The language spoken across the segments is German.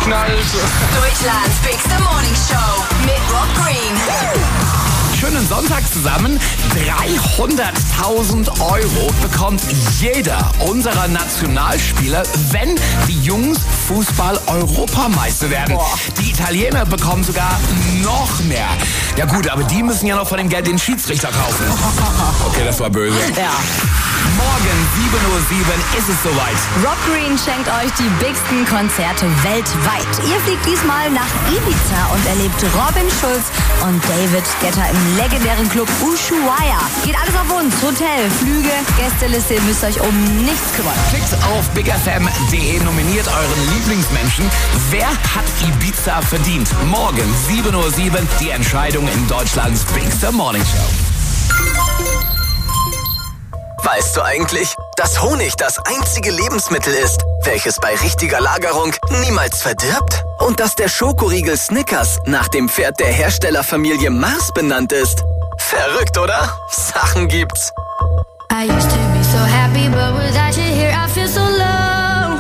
knallt. Deutschlands Big Morning Show mit Rob Green. Schönen Sonntag zusammen. 300.000 € bekommt jeder unserer Nationalspieler, wenn die Jungs Fußball-Europameister werden. Die Italiener bekommen sogar noch mehr. Ja gut, aber die müssen ja noch von dem Geld den Schiedsrichter kaufen. Okay, das war böse. Ja. Morgen 7:07 Uhr ist es soweit. Rob Green schenkt euch die bigsten Konzerte weltweit. Ihr fliegt diesmal nach Ibiza und erlebt Robin Schulz und David Guetta im legendären Club Ushuaia. Geht alles auf uns. Hotel, Flüge, Gästeliste, ihr müsst euch um nichts kümmern. Klickt auf bigfm.de, nominiert euren Lieblingsmenschen. Wer hat Ibiza verdient? Morgen 7:07 Uhr die Entscheidung in Deutschlands Big Morning Show. Weißt du eigentlich, dass Honig das einzige Lebensmittel ist, welches bei richtiger Lagerung niemals verdirbt? Und dass der Schokoriegel Snickers nach dem Pferd der Herstellerfamilie Mars benannt ist? Verrückt, oder? Sachen gibt's. I used to be so happy, but without you here I feel so low.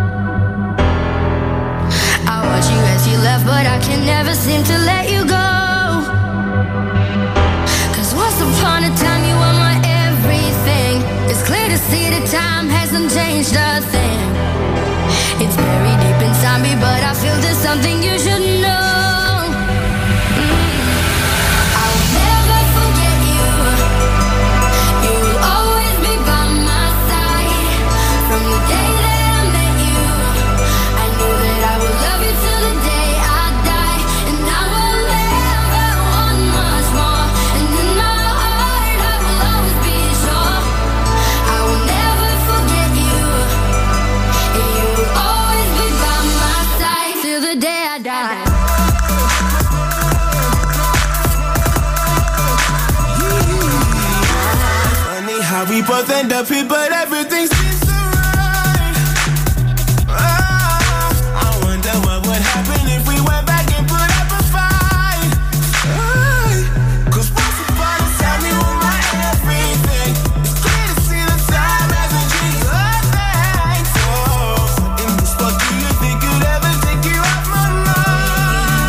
I watch you as you left, but I can never seem to let you go. 'Cause once upon a time you were my everything. It's clear to see that time hasn't changed a thing. It's buried deep inside me, but I feel there's something you should know. I will never forget you. You will always be by my side. From the day that I met you, I knew that I would love you till the day I die. And I will never want much more. And in my heart I will always be sure. I will never forget you. And you will always be by my side till the day I die. Funny how we both end up here, but everything seems so right. I wonder what would happen if we went back and put up a fight. 'Cause once upon a time you were my everything. It's clear to see the time hasn't changed a thing. So in this world, do you think you'd ever take you off my mind?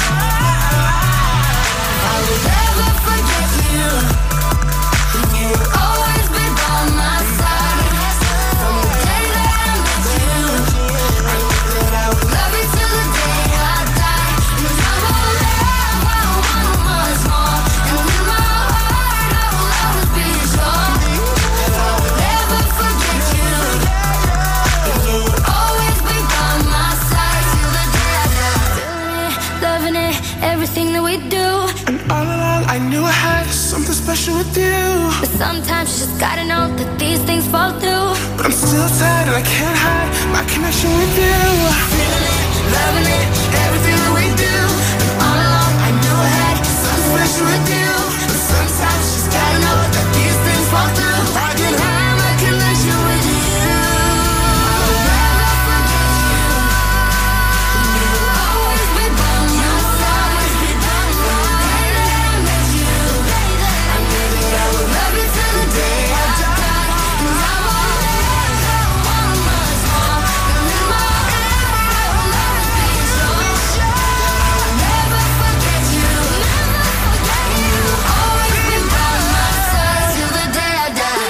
I will never forget you. You will always be by my side. From the day that I met you, I knew that I would love you till the day I die. And I will never want much more. And in my heart I will always be sure. I will never forget you. You will always be by my side till the day I die. Feeling it, loving it, everything that we do. And all along I knew I had something special with you. But sometimes you just gotta know that these things fall through. But I'm still tired and I can't hide my connection with you. Feeling it, loving it, everything that we do. And all along I knew I had something special with you. But sometimes you just gotta know that these things fall through. I can hide my connection with you. I will never forget you. You will always be by my side. From the day that I met you, I knew that I would love you till the day I die. And I will never want much more. And in my heart I will always be sure. I will never forget you. You will always be by my side till the day I die.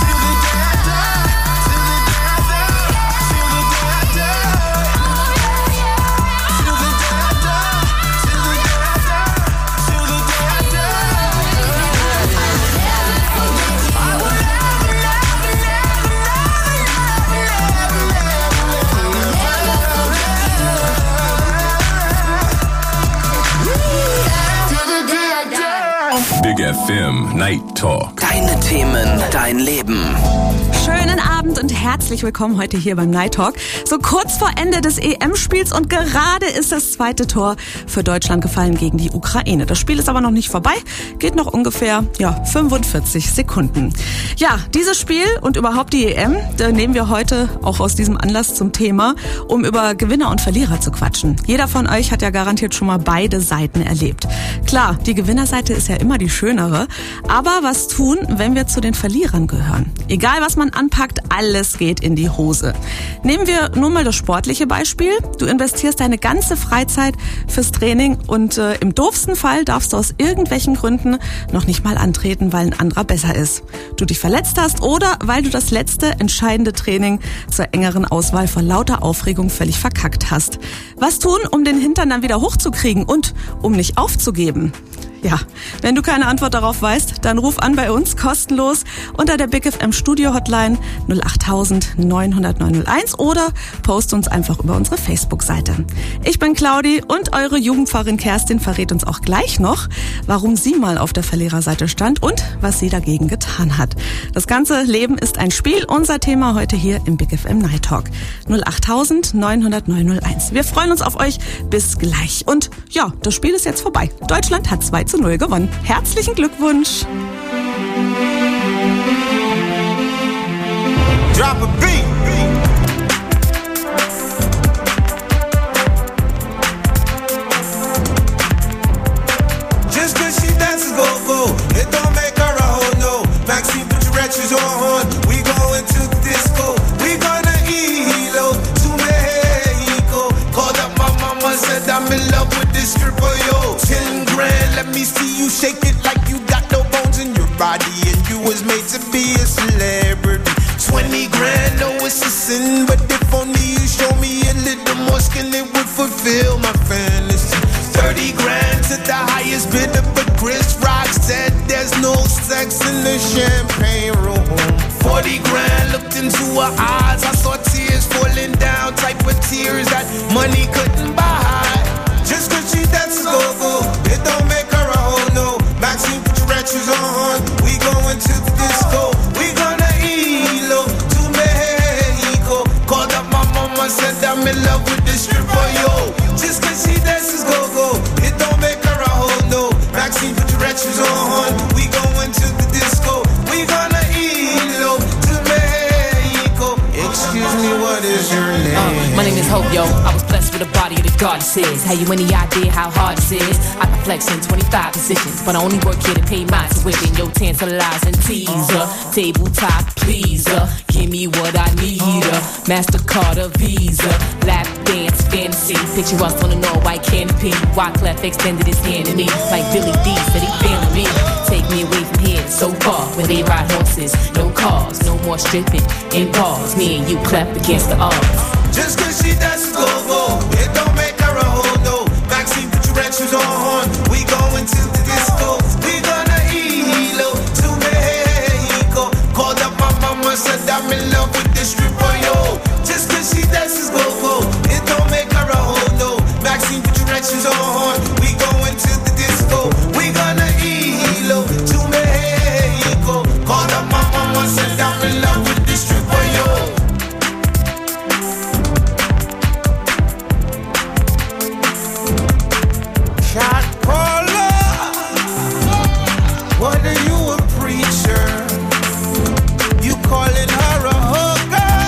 Big FM Night Talk. Deine Themen, dein Leben. Schönen Abend und herzlich willkommen heute hier beim Night Talk. So kurz vor Ende des EM-Spiels und gerade ist das zweite Tor für Deutschland gefallen gegen die Ukraine. Das Spiel ist aber noch nicht vorbei, geht noch ungefähr 45 Sekunden. Ja, dieses Spiel und überhaupt die EM, da nehmen wir heute auch aus diesem Anlass zum Thema, um über Gewinner und Verlierer zu quatschen. Jeder von euch hat ja garantiert schon mal beide Seiten erlebt. Klar, die Gewinnerseite ist ja immer die schönere, aber was tun, wenn wir zu den Verlierern gehören? Egal was man anpackt, alles geht in die Hose. Nehmen wir nur mal das sportliche Beispiel. Du investierst deine ganze Freizeit fürs Training und im doofsten Fall darfst du aus irgendwelchen Gründen noch nicht mal antreten, weil ein anderer besser ist. Du dich verletzt hast oder weil du das letzte entscheidende Training zur engeren Auswahl vor lauter Aufregung völlig verkackt hast. Was tun, um den Hintern dann wieder hochzukriegen und um nicht aufzugeben? Ja, wenn du keine Antwort darauf weißt, dann ruf an bei uns kostenlos unter der Big FM Studio Hotline 08000 900 901 oder post uns einfach über unsere Facebook-Seite. Ich bin Claudi und eure Jugendpfarrerin Kerstin verrät uns auch gleich noch, warum sie mal auf der Verliererseite stand und was sie dagegen getan hat. Das ganze Leben ist ein Spiel, unser Thema heute hier im Big FM Night Talk. 08000 900 901. Wir freuen uns auf euch. Bis gleich. Und ja, das Spiel ist jetzt vorbei. Deutschland hat 2:0 gewonnen. Herzlichen Glückwunsch. Drop a beat. Just cause she dances go-go, it don't make her a hoe, no. Maxine, put your ratchets on, we going to the disco. We gonna ELO to Mexico. Called up my mama, said I'm in love with this stripper, yo. 10 grand, let me see you shake it like you got no bones in your body and you was made to be a celebrity. 20 grand, no it's a sin, but if only you show me a little more skin, it would fulfill my fantasy. 30 grand to the highest bidder, but Chris Rock said there's no sex in the champagne room. 40 grand, looked into her eyes, I saw tears falling down, type of tears that money couldn't buy. Just cause she dances go-go, it don't make her a hoe, no. Maxine, put your ratchets on, we going to the disco. We gonna ELO to Mexico. Called up my mama, said I'm in love with this stripper, yo. Just cause she dances go-go, it don't make her a hoe, no. Maxine, put your ratchets on, we going to the disco. We gonna ELO to Mexico. Excuse me, what is your name? My name is Hope, yo. I was blessed with a body of the goddesses. Have you any idea how hard this is? I can flex in 25 positions, but I only work here to pay my tuition. Yo, tantalizing teaser, tabletop pleaser. Give me what I need, MasterCard or Visa. Lap dance fantasy. Picture us on an all-white canopy. Wyclef extended his hand to me like Billy D said he feeling me. Take me away from here, so far, where they ride horses. No cars, no more stripping in bars. Me and you clap against the odds. Just cause she dances go-go, it don't make her a hoe, no. Maxine, put your ratchets on, we going to the disco. We gonna ELO to Mexico. Called up my mama, said I'm in love with this stripper, yo. Just cause she dances go-go, it don't make her a hoe, no. Maxine, put your ratchets on, we going to the disco. We gonna ELO to Mexico. Called up my mama, said I'm in love with this stripper, yo. Shot caller, what are you a preacher? You calling her a hooker?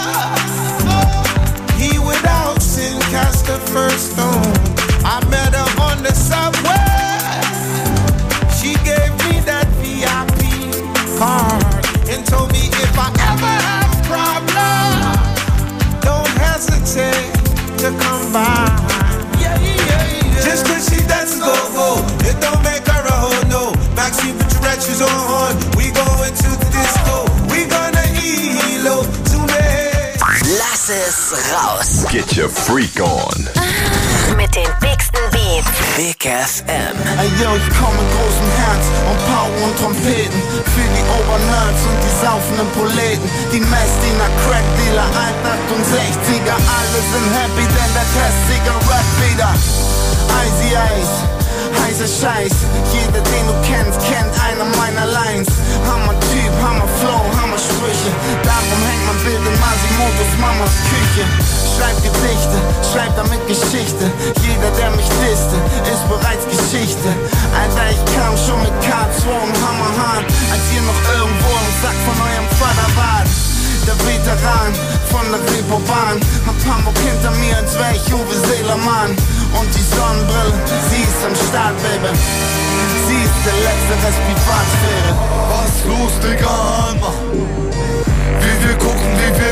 He without sin cast the first stone. I met her on the subway. She gave me that VIP card and told me if I ever have problems, don't hesitate to come by. Just cause she dances go-go, it don't make her a hoe, no. Maxine, put your ratchets on, we going to the disco. We gonna ELO to Mexico. Lass es raus. Get your freak on. Mit den dicksten Beats. Big FM. Ey, yo, ich komm mit großem Herz und Pauken und Trompeten. Für die Obernerds und die saufenden Proleten. Die Messdiener, Crackdealer, 168er. Alle sind happy, denn der Testsieger rappt wieder. Icy Ice, heißer Scheiß. Jeder, den du kennst, kennt eine meiner Lines. Hammer Typ, Hammer Flow, Hammer Sprüche. Darum hängt mein Bild in Masimotos Mamas Küche. Schreib Gedichte, schreib damit Geschichte. Jeder, der mich disste, ist bereits Geschichte. Alter, ich kam schon mit K2 und Hammerhahn, als ihr noch irgendwo im Sack von eurem Vater wart. Der Veteran von der Reeperbahn, hab Hamburg hinter mir, als wär ich Uwe Seelermann. Und die Sonnenbrille, sie ist am Start, Baby. Sie ist der letzte Rest Privatsphäre. Was los, Digga, Hammer? Wie wir gucken, wie wir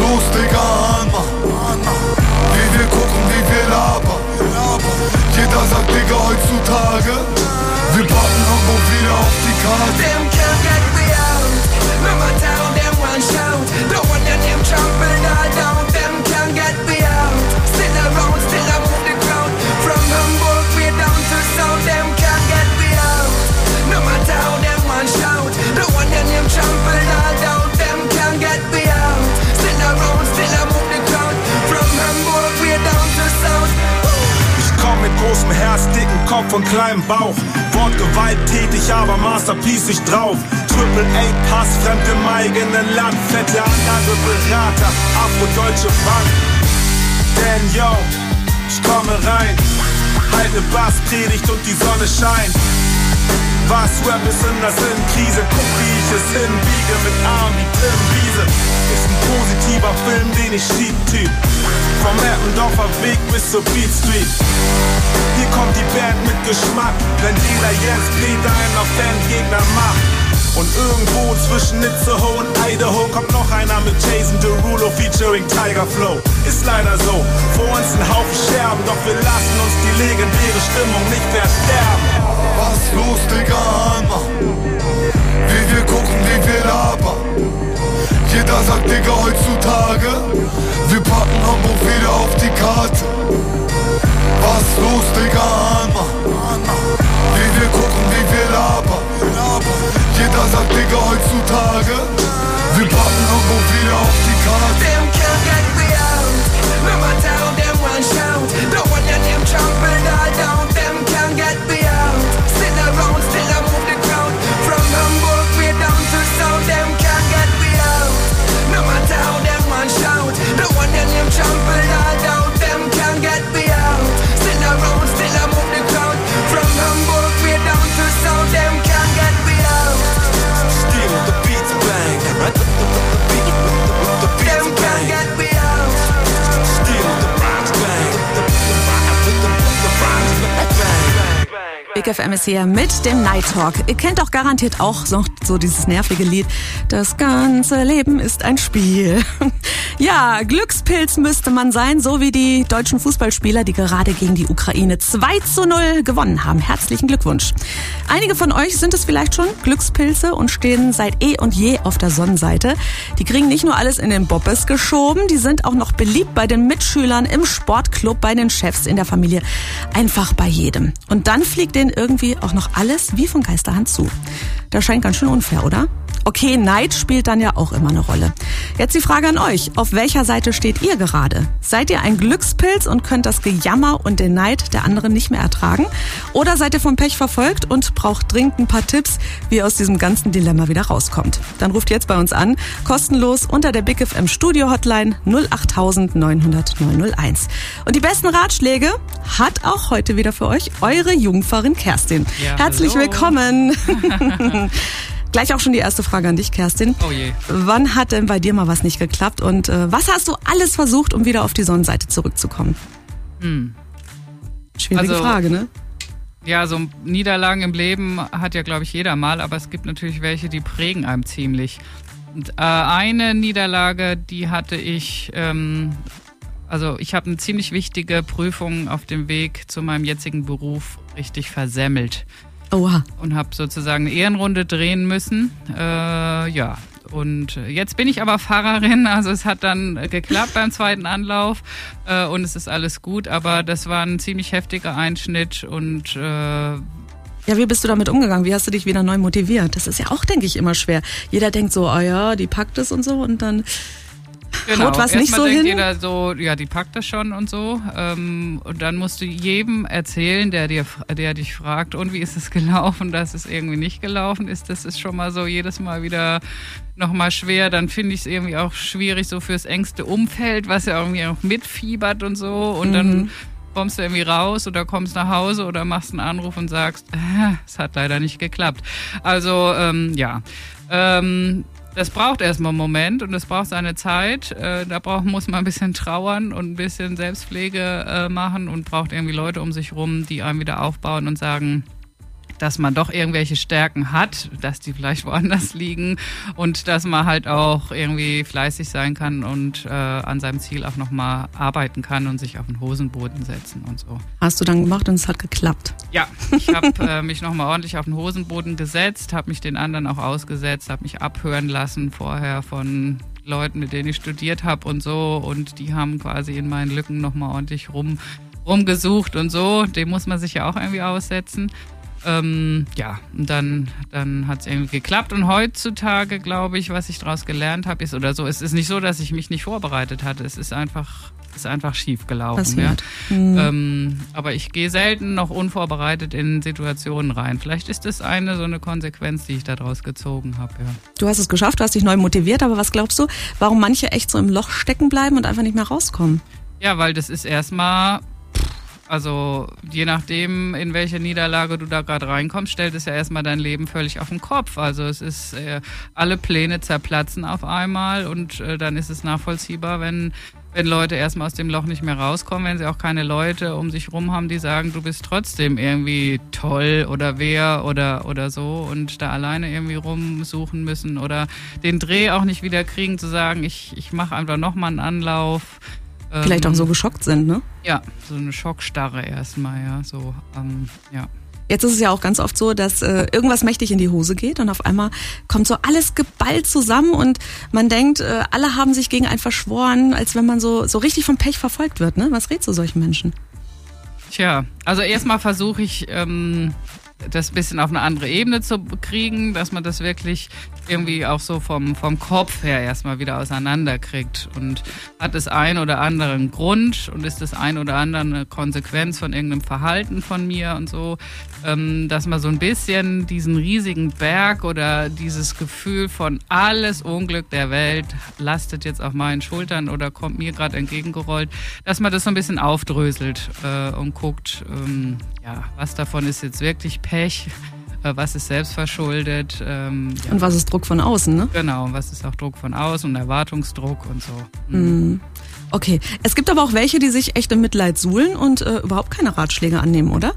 los, Digga, Hanma? Wie wir gucken, wie wir labern. Jeder sagt, Digga, heutzutage, wir packen Hamburg wieder auf die Karte. Them can't get me out. No matter how them one shout. The one that them trample all down. Them can't get me out. Still around, still I move the crowd. From Hamburg way down to South. Them can't get me out. No matter how them one shout. The one that them trample all down. Them can't get me out. Still around, still I move the crowd. From Hamburg way down to South. Ich komm mit großem Herz, dicken Kopf und kleinem Bauch. Wortgewalttätig, aber Masterpiece ich drauf. Triple A Pass, fremd im eigenen Land. Fette Anlage, Berater, Afro-Deutsche Bank. Denn yo, ich komme rein. Halt ne Basspredigt und die Sonne scheint. Was Rap ist in der Sinnkrise. Guck wie ich es hinbiege mit Armen wie Tim Wiese. Ist ein positiver Film, den ich schieb, Typ. Vom Eppendorfer Weg bis zur Beat Street. Hier kommt die Band mit Geschmack, wenn jeder Jens Peter einen auf Bandgegner macht. Und irgendwo zwischen Itzehoe und Idaho kommt noch einer mit Jason Derulo featuring Tiger Flow. Ist leider so, vor uns ein Haufen Scherben, doch wir lassen uns die legendäre Stimmung nicht versterben. Was los, Digga, Hanma? Wie wir gucken, wie wir labern. Jeder sagt, Digga, heutzutage, wir packen Hamburg wieder auf die Karte. Was los, Digga, Hanma? Wie wir gucken, wie wir labern. Jeder sagt, Digga, heutzutage, wir packen Hamburg wieder auf die Karte. Them can't get me out. No matter how them one shout. The one that them trample all down. Them can't get me out. Still around, still I move the crowd. From Hamburg way down to South. Them can't get me out. No matter how them one shout. The one that them trample all down. Them can't get me out. Still around, still I move the crowd. From Hamburg way down to South. Them can't get me out. Steam, the beats bang. The beats Them can't bang. get me out. Steam, the rhymes bang. The rhymes bang. Big FM ist hier mit dem Night Talk. Ihr kennt doch garantiert auch so dieses nervige Lied. Das ganze Leben ist ein Spiel. Ja, Glückspilz müsste man sein, so wie die deutschen Fußballspieler, die gerade gegen die Ukraine 2:0 gewonnen haben. Herzlichen Glückwunsch. Einige von euch sind es vielleicht schon, Glückspilze, und stehen seit eh und je auf der Sonnenseite. Die kriegen nicht nur alles in den Bobbes geschoben, die sind auch noch beliebt bei den Mitschülern, im Sportclub, bei den Chefs, in der Familie, einfach bei jedem. Und dann fliegt denen irgendwie auch noch alles wie von Geisterhand zu. Das scheint ganz schön unfair, oder? Okay, Neid spielt dann ja auch immer eine Rolle. Jetzt die Frage an euch. Auf welcher Seite steht ihr gerade? Seid ihr ein Glückspilz und könnt das Gejammer und den Neid der anderen nicht mehr ertragen? Oder seid ihr vom Pech verfolgt und braucht dringend ein paar Tipps, wie ihr aus diesem ganzen Dilemma wieder rauskommt? Dann ruft jetzt bei uns an, kostenlos unter der Big FM Studio Hotline 08000 900 901. Und die besten Ratschläge hat auch heute wieder für euch eure Jungferin Kerstin. Ja, herzlich hallo. willkommen. Gleich auch schon die erste Frage an dich, Kerstin. Oh je. Wann hat denn bei dir mal was nicht geklappt und was hast du alles versucht, um wieder auf die Sonnenseite zurückzukommen? Schwierige Also, Frage, ne? Ja, so Niederlagen im Leben hat ja, glaube ich, jeder mal, aber es gibt natürlich welche, die prägen einem ziemlich. Und eine Niederlage, die hatte ich, also ich habe eine ziemlich wichtige Prüfung auf dem Weg zu meinem jetzigen Beruf richtig versemmelt. Oha. Und habe sozusagen eine Ehrenrunde drehen müssen. Ja, und jetzt bin ich aber Fahrerin, also es hat dann geklappt beim zweiten Anlauf und es ist alles gut, aber das war ein ziemlich heftiger Einschnitt und Ja, wie bist du damit umgegangen? Wie hast du dich wieder neu motiviert? Das ist ja auch, denke ich, immer schwer. Jeder denkt so, oh ja, die packt es und so, und dann haut was nicht so denkt hin. jeder so, ja, die packt das schon und so. Und dann musst du jedem erzählen, der dich fragt, und wie ist es gelaufen, dass es irgendwie nicht gelaufen ist. Das ist schon mal so jedes Mal wieder nochmal schwer. Dann finde ich es irgendwie auch schwierig so fürs engste Umfeld, was ja irgendwie auch mitfiebert und so. Und dann kommst du irgendwie raus oder kommst nach Hause oder machst einen Anruf und sagst, es hat leider nicht geklappt. Also, ja. Das braucht erstmal einen Moment und es braucht seine Zeit. Muss man ein bisschen trauern und ein bisschen Selbstpflege machen und braucht irgendwie Leute um sich rum, die einem wieder aufbauen und sagen, dass man doch irgendwelche Stärken hat, dass die vielleicht woanders liegen und dass man halt auch irgendwie fleißig sein kann und an seinem Ziel auch nochmal arbeiten kann und sich auf den Hosenboden setzen und so. Hast du dann gemacht und es hat geklappt? Ja, ich habe mich nochmal ordentlich auf den Hosenboden gesetzt, habe mich den anderen auch ausgesetzt, habe mich abhören lassen vorher von Leuten, mit denen ich studiert habe und so, und die haben quasi in meinen Lücken nochmal ordentlich rumgesucht und so. Dem muss man sich ja auch irgendwie aussetzen. Ja, und dann hat es irgendwie geklappt. Und heutzutage, glaube ich, was ich daraus gelernt habe, ist oder so, es ist nicht so, dass ich mich nicht vorbereitet hatte. Es ist einfach schief gelaufen. Ja. Aber ich gehe selten noch unvorbereitet in Situationen rein. Vielleicht ist das so eine Konsequenz, die ich daraus gezogen habe. Ja. Du hast es geschafft, du hast dich neu motiviert, aber was glaubst du, warum manche echt so im Loch stecken bleiben und einfach nicht mehr rauskommen? Ja, weil das ist erstmal... Also je nachdem, in welche Niederlage du da gerade reinkommst, stellt es ja erstmal dein Leben völlig auf den Kopf. Also es ist, alle Pläne zerplatzen auf einmal und dann ist es nachvollziehbar, wenn Leute erstmal aus dem Loch nicht mehr rauskommen, wenn sie auch keine Leute um sich rum haben, die sagen, du bist trotzdem irgendwie toll oder wer oder so, und da alleine irgendwie rumsuchen müssen oder den Dreh auch nicht wieder kriegen, zu sagen, ich mache einfach nochmal einen Anlauf. Vielleicht auch so geschockt sind, ne? Ja, so eine Schockstarre erstmal, ja, so, ja. Jetzt ist es ja auch ganz oft so, dass irgendwas mächtig in die Hose geht und auf einmal kommt so alles geballt zusammen und man denkt, alle haben sich gegen einen verschworen, als wenn man so richtig vom Pech verfolgt wird, ne? Was rätst du solchen Menschen? Tja, also erstmal versuche ich, das ein bisschen auf eine andere Ebene zu kriegen, dass man das wirklich irgendwie auch so vom Kopf her erstmal wieder auseinanderkriegt, und hat das ein oder andere einen Grund und ist das ein oder andere eine Konsequenz von irgendeinem Verhalten von mir und so, dass man so ein bisschen diesen riesigen Berg oder dieses Gefühl von alles Unglück der Welt lastet jetzt auf meinen Schultern oder kommt mir gerade entgegengerollt, dass man das so ein bisschen aufdröselt und guckt, ja, was davon ist jetzt wirklich Pech, was ist selbstverschuldet. Ja. Und was ist Druck von außen, ne? Genau, was ist auch Druck von außen und Erwartungsdruck und so. Mhm. Okay, es gibt aber auch welche, die sich echt im Mitleid suhlen und überhaupt keine Ratschläge annehmen, oder?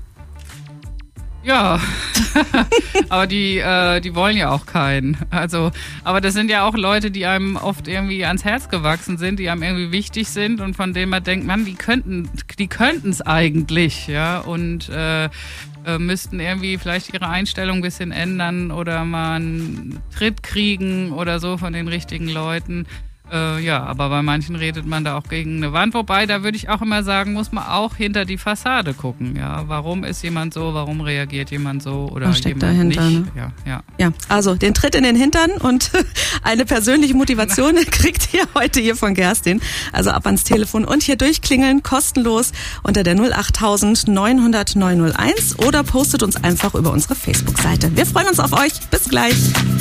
Ja, aber die wollen ja auch keinen. Also, aber das sind ja auch Leute, die einem oft irgendwie ans Herz gewachsen sind, die einem irgendwie wichtig sind und von denen man denkt, Mann, die könnten's eigentlich, ja, und müssten irgendwie vielleicht ihre Einstellung ein bisschen ändern oder mal einen Tritt kriegen oder so von den richtigen Leuten. Ja, aber bei manchen redet man da auch gegen eine Wand. Wobei, da würde ich auch immer sagen, muss man auch hinter die Fassade gucken. Ja, warum ist jemand so, warum reagiert jemand so oder was steckt jemand dahinter, nicht? Ne? Ja. Also den Tritt in den Hintern und eine persönliche Motivation kriegt ihr heute hier von Kerstin. Also ab ans Telefon und hier durchklingeln, kostenlos unter der 08000 900 901 oder postet uns einfach über unsere Facebook-Seite. Wir freuen uns auf euch. Bis gleich.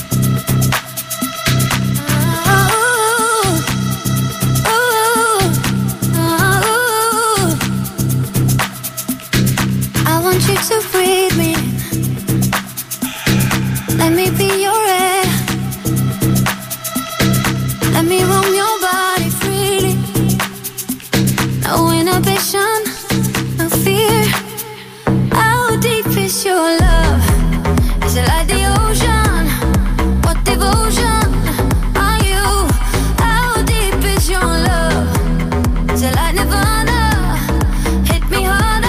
You to breathe me. Let me be your air. Let me roam your body freely. No inhibition, no fear. How deep is your love? Is it like the ocean? What devotion are you? How deep is your love? Is it like Nirvana? Hit me harder.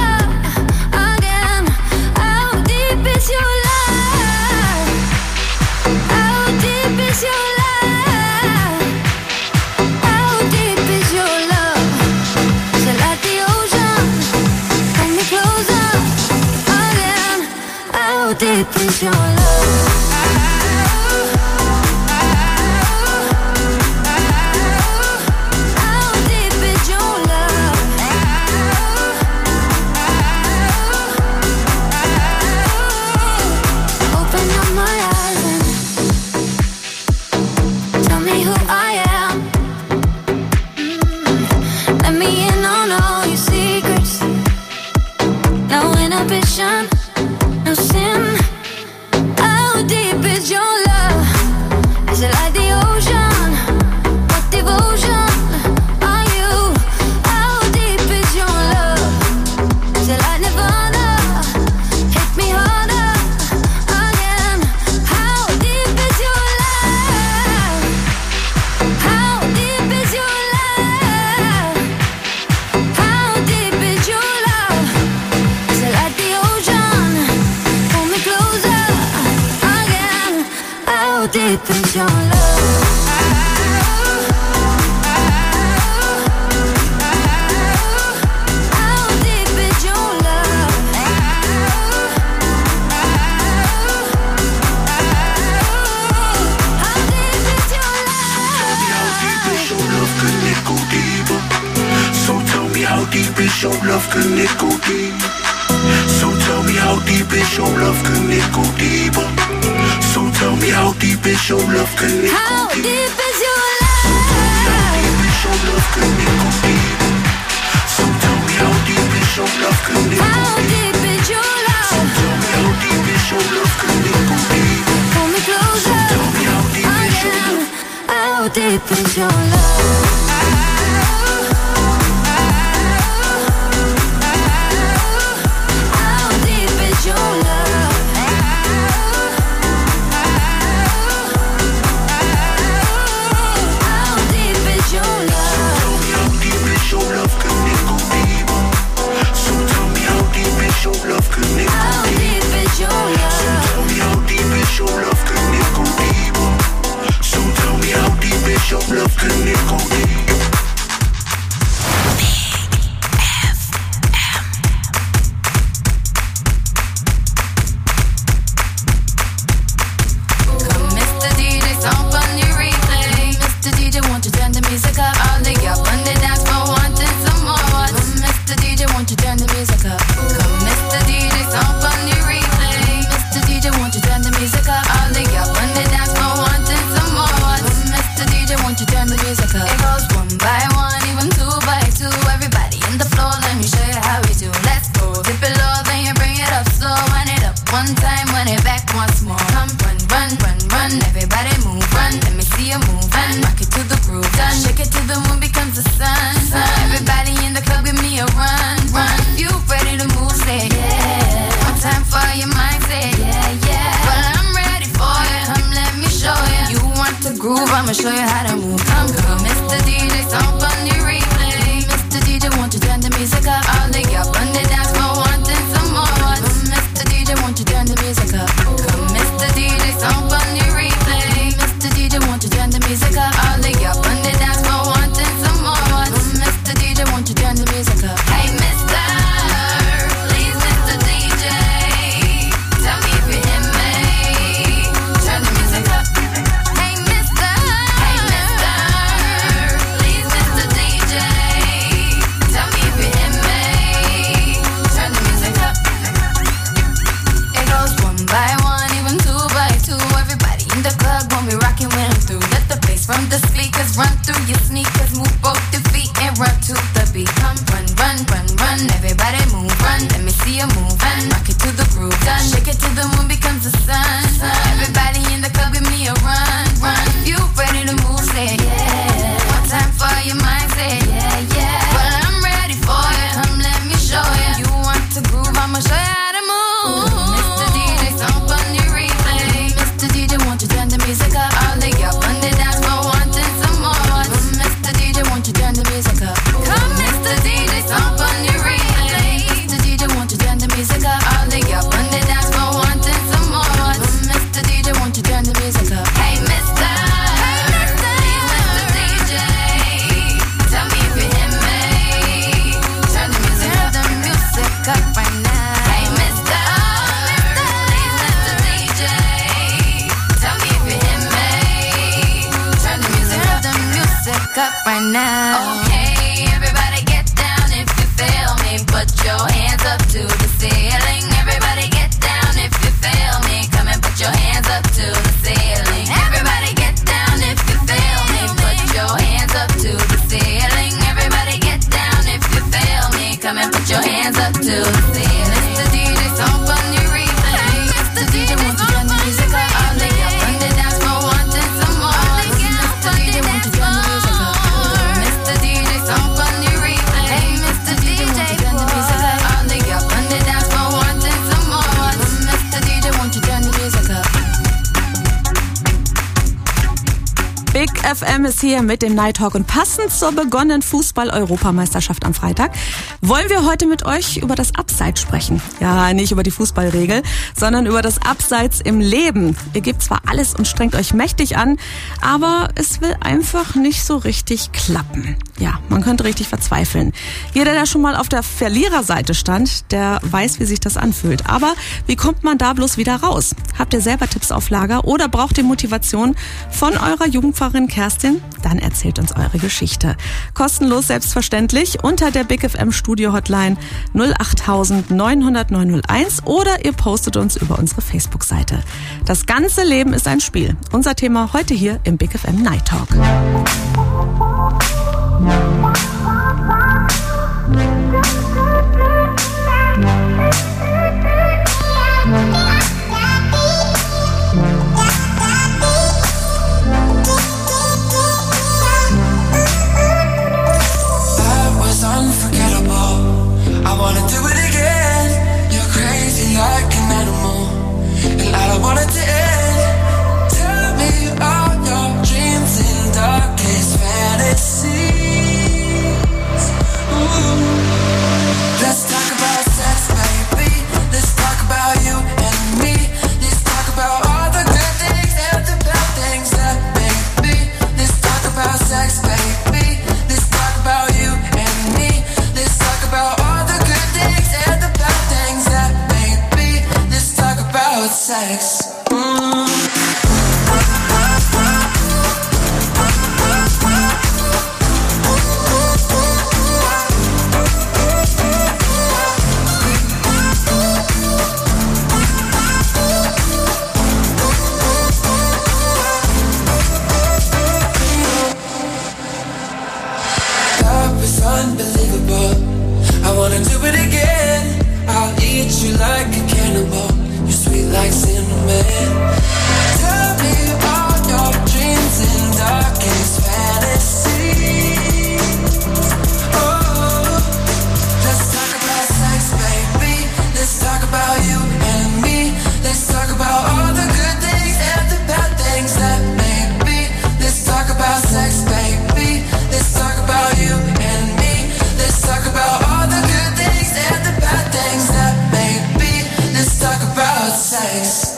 Deep is your love? How deep is your love? Open up my eyes and tell me who I am. Let me in on all your secrets. No inhibition. No sin. How deep is your love? Is it like the ocean? What devotion are you? How deep is your love? Is it like Nirvana? Hit me harder. How deep is your love? How deep is your love, can it go deep? So tell me how deep is your love, can it go deeper? So tell me how deep is your love, can it go deep? How deep is your love? So tell me how deep is your love, can it go deep? How deep is your love? So tell me how deep is your love, can it go deep? Pull me closer. So tell me how deep is your love? How deep is your love? FM ist hier mit dem Night Talk und passend zur begonnenen Fußball-Europameisterschaft am Freitag wollen wir heute mit euch über das Abseits sprechen. Ja, nicht über die Fußballregel, sondern über das Abseits im Leben. Ihr gebt zwar alles und strengt euch mächtig an, aber es will einfach nicht so richtig klappen. Ja, man könnte richtig verzweifeln. Jeder, der schon mal auf der Verliererseite stand, der weiß, wie sich das anfühlt. Aber wie kommt man da bloß wieder raus? Habt ihr selber Tipps auf Lager oder braucht ihr Motivation von eurer Jugendpfarrerin Kerstin? Dann erzählt uns eure Geschichte. Kostenlos, selbstverständlich, unter der Big FM Studio Hotline 08000 900 901 oder ihr postet uns über unsere Facebook-Seite. Das ganze Leben ist ein Spiel. Unser Thema heute hier im Big FM Night Talk. I wanna do it again. You're crazy like an animal, and I don't want it to end. Tell me all your dreams and darkest fantasies. Ooh. Let's talk about sex, baby. Let's talk about you and me. Let's talk about all the good things and the bad things that make me. Let's talk about sex, baby. Let's talk about you and me. Let's talk about all the good things and the bad things that make me. Let's talk about sex. Unbelievable. I wanna do it again. I'll eat you like a cannibal. You're sweet like cinnamon. Tell me all your dreams and darkest fantasies. Oh, let's talk about sex, baby. Let's talk about you and me. Let's talk about all the good things and the bad things that make me. Let's talk about sex, baby. Let's talk about you and me. Let's talk about all the good things and the bad things that make me. Let's talk about sex.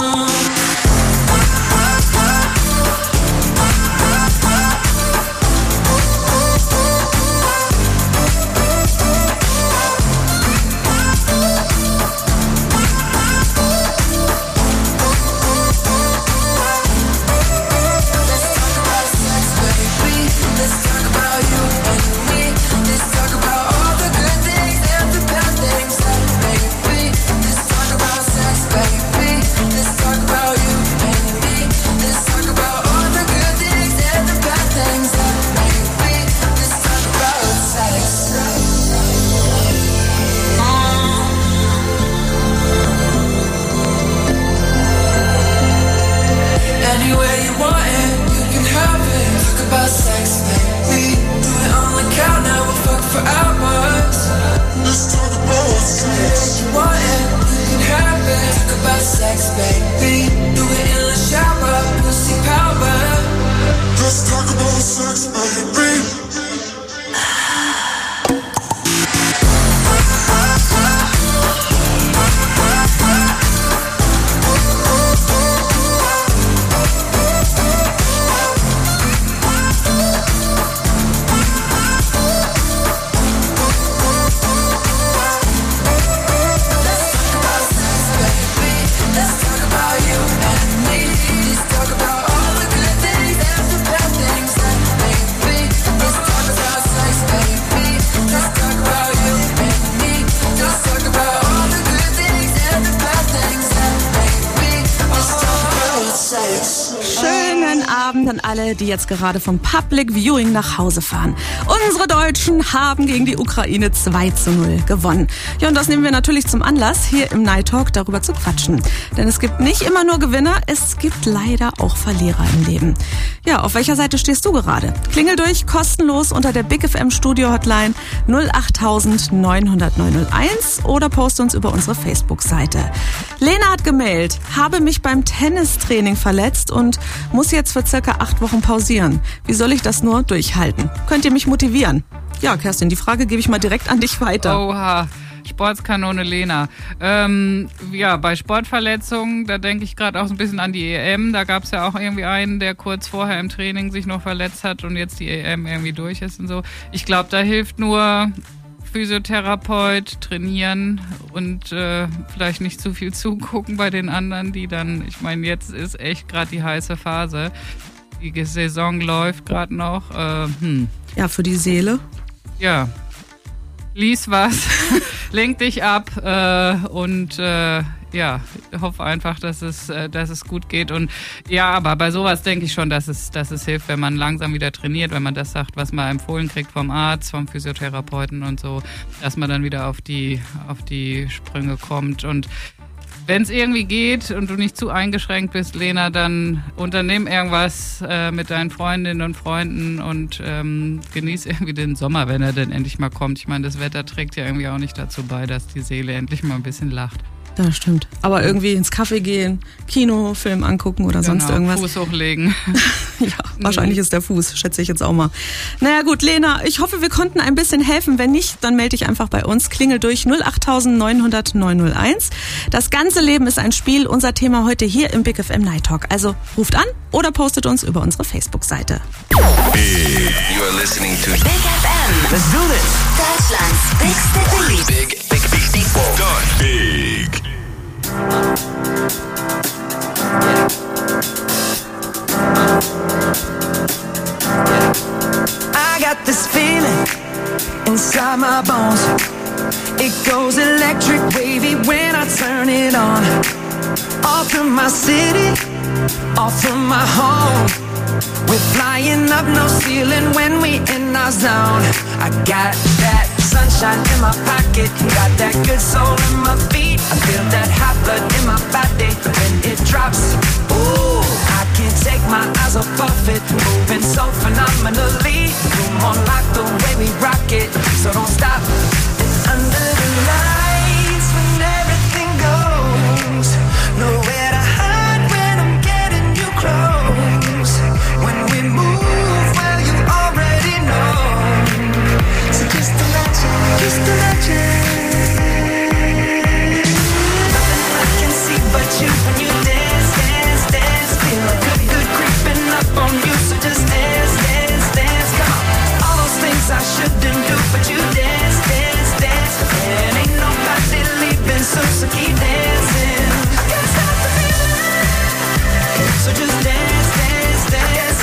Anywhere you want it, you can have it. Talk about sex, baby. Do it on the count, now we'll fuck for hours. Let's talk about sex. You want it, you can have it. Talk about sex, baby. Do it in the shower, pussy power. Let's talk about sex, baby. An alle, die jetzt gerade vom Public Viewing nach Hause fahren. Unsere Deutschen haben gegen die Ukraine 2:0 gewonnen. Ja, und das nehmen wir natürlich zum Anlass, hier im Night Talk darüber zu quatschen. Denn es gibt nicht immer nur Gewinner, es gibt leider auch Verlierer im Leben. Ja, auf welcher Seite stehst du gerade? Klingel durch, kostenlos unter der Big FM Studio Hotline 08000 900 901 oder post uns über unsere Facebook-Seite. Lena hat gemailt, habe mich beim Tennistraining verletzt und muss jetzt für circa wieder 8 Wochen pausieren. Wie soll ich das nur durchhalten? Könnt ihr mich motivieren? Ja, Kerstin, die Frage gebe ich mal direkt an dich weiter. Oha. Sportskanone Lena. Ja, bei Sportverletzungen, da denke ich gerade auch so ein bisschen an die EM. Da gab es ja auch irgendwie einen, der kurz vorher im Training sich noch verletzt hat und jetzt die EM irgendwie durch ist und so. Ich glaube, da hilft nur Physiotherapeut, trainieren und vielleicht nicht zu viel zugucken bei den anderen, die dann, ich meine, jetzt ist echt gerade die heiße Phase. Die Saison läuft gerade noch. Ja, für die Seele. Ja. Lies was, lenk dich ab und ja, hoffe einfach, dass es gut geht. Und ja, aber bei sowas denke ich schon, dass es hilft, wenn man langsam wieder trainiert, wenn man das sagt, was man empfohlen kriegt vom Arzt, vom Physiotherapeuten und so, dass man dann wieder auf die Sprünge kommt. Und wenn es irgendwie geht und du nicht zu eingeschränkt bist, Lena, dann unternimm irgendwas mit deinen Freundinnen und Freunden und genieß irgendwie den Sommer, wenn er denn endlich mal kommt. Ich meine, das Wetter trägt ja irgendwie auch nicht dazu bei, dass die Seele endlich mal ein bisschen lacht. Das stimmt. Aber irgendwie ins Café gehen, Kino, Film angucken oder sonst irgendwas. Fuß hochlegen. Ja, wahrscheinlich ist der Fuß, schätze ich jetzt auch mal. Naja gut, Lena, ich hoffe, wir konnten ein bisschen helfen. Wenn nicht, dann melde dich einfach bei uns. Klingel durch 08900 901. Das ganze Leben ist ein Spiel. Unser Thema heute hier im Big FM Night Talk. Also ruft an oder postet uns über unsere Facebook-Seite. You are listening to Big FM. Let's do this. Deutschlands bigste Beat. Big. I got this feeling inside my bones. It goes electric wavy when I turn it on. All through my city, all through my home. We're flying up, no ceiling when we in our zone. I got that sunshine in my pocket, got that good soul in my feet. I feel that hot blood in my body when it drops. Ooh, I can't take my eyes off of it, moving so phenomenally. You're more like the way we rock it, so don't stop. Under the lights when everything goes, nowhere to hide when I'm getting you close. When we move, well you already know. So just imagine, nothing I can see but you when you dance, dance, dance. Feel a good creeping up on you, so just dance, dance, dance. Come on, all those things I shouldn't do, but you dance, dance, dance. And ain't nobody leaving, so keep dancing. I can't stop the feeling, so just dance, dance, dance.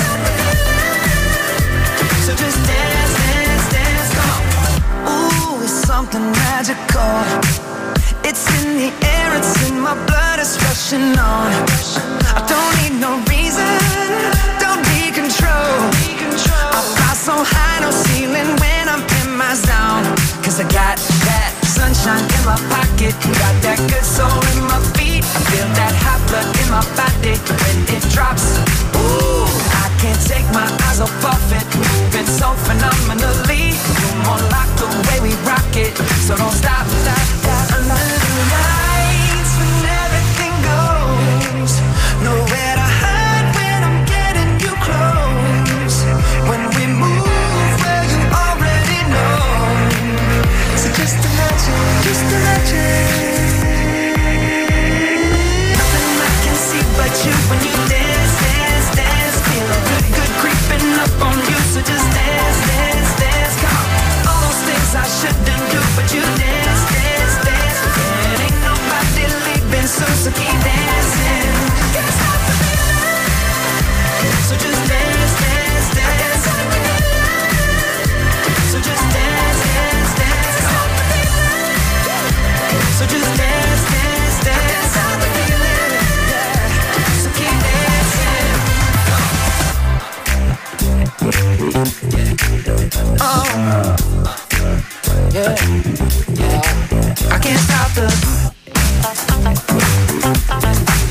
So just dance, dance, dance. Come on. Ooh, it's something magical. It's in the air, it's in my blood, it's rushing on. I don't need no reason, don't need control. I fly so high, no ceiling when I'm in my zone. Cause I got that sunshine in my pocket, got that good soul in my feet. I feel that hot blood in my body when it drops. Ooh, I can't take my eyes off of it, moving so phenomenally. You're more like the way we rock it, so don't stop, stop, stop. Under the lights when everything goes, nowhere to hide when I'm getting you close. When we move, well you already know. So just imagine, nothing I can see but you when you dance, dance, dance. Feel a good creeping up on you, so just dance, dance, dance. Come on, all those things I shouldn't do, but you dance, dance, dance. And ain't nobody leaving, so keep dancing. Can't stop the feeling, so just dance, dance, dance. So just dance, dance, dance. Come on. So just dance, dance, dance. Stop the feeling, yeah. So keep dancing. Oh, yeah, yeah. I can't stop the.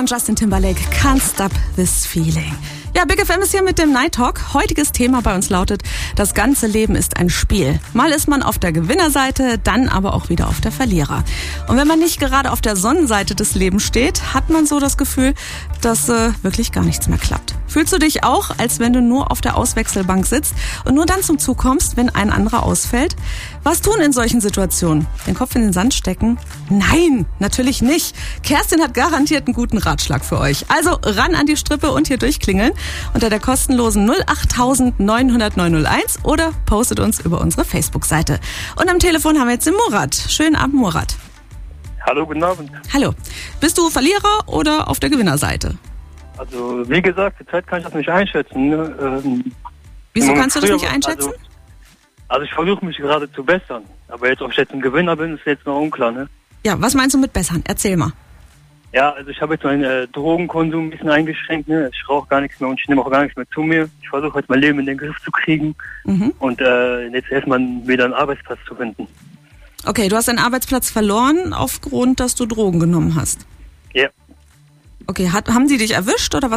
und Justin Timberlake, Can't Stop This Feeling. Ja, Big FM ist hier mit dem Night Talk. Heutiges Thema bei uns lautet, das ganze Leben ist ein Spiel. Mal ist man auf der Gewinnerseite, dann aber auch wieder auf der Verlierer. Und wenn man nicht gerade auf der Sonnenseite des Lebens steht, hat man so das Gefühl, dass wirklich gar nichts mehr klappt. Fühlst du dich auch, als wenn du nur auf der Auswechselbank sitzt und nur dann zum Zug kommst, wenn ein anderer ausfällt? Was tun in solchen Situationen? Den Kopf in den Sand stecken? Nein, natürlich nicht. Kerstin hat garantiert einen guten Ratschlag für euch. Also ran an die Strippe und hier durchklingeln unter der kostenlosen 08000 900 901 oder postet uns über unsere Facebook-Seite. Und am Telefon haben wir jetzt den Murat. Schönen Abend, Murat. Hallo, guten Abend. Hallo. Bist du Verlierer oder auf der Gewinnerseite? Also, wie gesagt, zurzeit kann ich das nicht einschätzen. Ne? Wieso kannst du das nicht einschätzen? Also ich versuche mich gerade zu bessern. Aber jetzt, ob ich jetzt ein Gewinner bin, ist jetzt noch unklar, ne? Ja, was meinst du mit bessern? Erzähl mal. Ja, also ich habe jetzt meinen Drogenkonsum ein bisschen eingeschränkt, ne? Ich rauche gar nichts mehr und ich nehme auch gar nichts mehr zu mir. Ich versuche jetzt mein Leben in den Griff zu kriegen und jetzt erstmal wieder einen Arbeitsplatz zu finden. Okay, du hast deinen Arbeitsplatz verloren aufgrund, dass du Drogen genommen hast. Ja. Okay, haben sie dich erwischt oder